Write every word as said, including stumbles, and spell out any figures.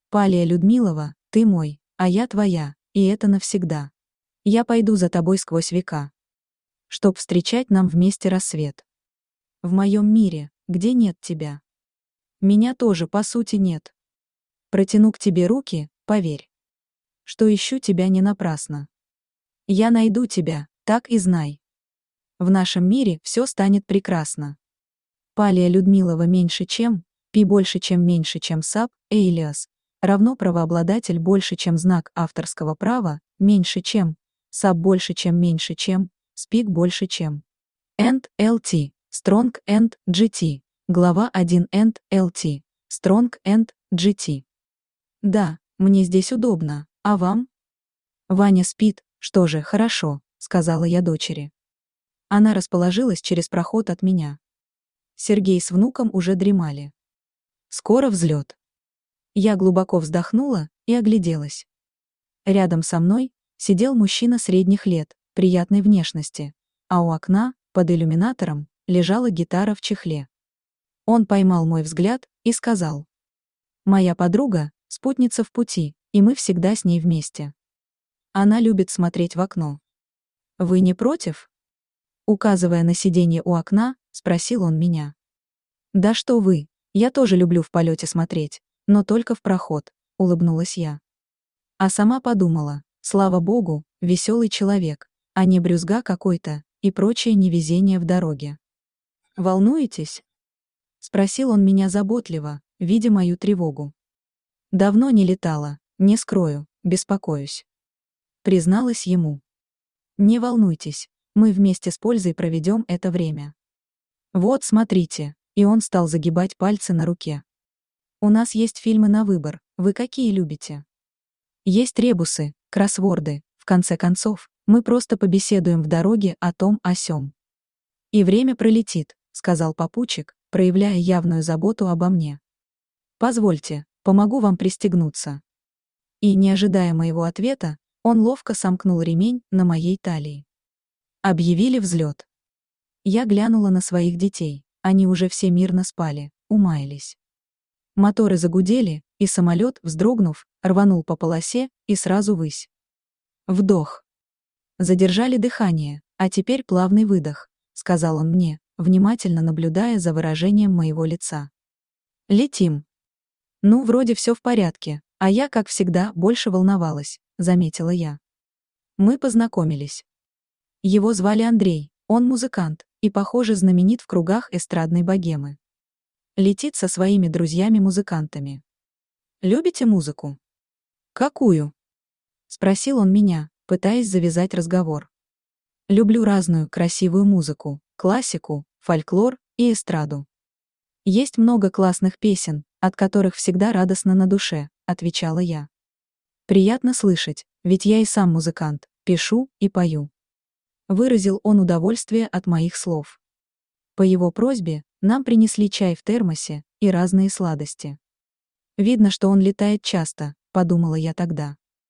Палия Людмилова, ты мой, а я твоя, и это навсегда. Я пойду за тобой сквозь века, чтоб встречать нам вместе рассвет. В моем мире, где нет тебя. Меня тоже, по сути, нет. Протяну к тебе руки, поверь, что ищу тебя не напрасно. Я найду тебя, так и знай. В нашем мире все станет прекрасно. Палия Людмилова меньше чем, пи больше чем меньше чем саб, эйлиас, равно правообладатель больше чем знак авторского права, меньше чем, саб больше чем меньше чем, спик больше чем. End эл ти, Strong and джи ти, глава один End эл ти, Strong and джи ти. Да, мне здесь удобно, а вам? Ваня спит, что же, хорошо, сказала я дочери. Она расположилась через проход от меня. Сергей с внуком уже дремали. Скоро взлет. Я глубоко вздохнула и огляделась. Рядом со мной сидел мужчина средних лет, приятной внешности, а у окна, под иллюминатором, лежала гитара в чехле. Он поймал мой взгляд и сказал: «Моя подруга — спутница в пути, и мы всегда с ней вместе. Она любит смотреть в окно. Вы не против?» Указывая на сиденье у окна, спросил он меня. «Да что вы, я тоже люблю в полете смотреть, но только в проход», — улыбнулась я. А сама подумала: слава богу, веселый человек, а не брюзга какой-то и прочее невезение в дороге. «Волнуетесь?» — спросил он меня заботливо, видя мою тревогу. «Давно не летала, не скрою, беспокоюсь», — призналась ему. «Не волнуйтесь, мы вместе с пользой проведем это время. Вот, смотрите», и он стал загибать пальцы на руке. «У нас есть фильмы на выбор, вы какие любите? Есть ребусы, кроссворды, в конце концов, мы просто побеседуем в дороге о том о сём. И время пролетит», — сказал попутчик, проявляя явную заботу обо мне. «Позвольте, помогу вам пристегнуться». И, не ожидая моего ответа, он ловко сомкнул ремень на моей талии. Объявили взлет. Я глянула на своих детей, они уже все мирно спали, умаялись. Моторы загудели, и самолет, вздрогнув, рванул по полосе и сразу ввысь. Вдох. Задержали дыхание, а теперь плавный выдох, сказал он мне, внимательно наблюдая за выражением моего лица. Летим. Ну, вроде все в порядке, а я, как всегда, больше волновалась, заметила я. Мы познакомились. Его звали Андрей, он музыкант, и, похоже, знаменит в кругах эстрадной богемы. Летит со своими друзьями-музыкантами. Любите музыку? Какую? Спросил он меня, пытаясь завязать разговор. Люблю разную красивую музыку, классику, фольклор и эстраду. Есть много классных песен, от которых всегда радостно на душе, отвечала я. Приятно слышать, ведь я и сам музыкант, пишу и пою. Выразил он удовольствие от моих слов. По его просьбе нам принесли чай в термосе и разные сладости. Видно, что он летает часто, подумала я тогда.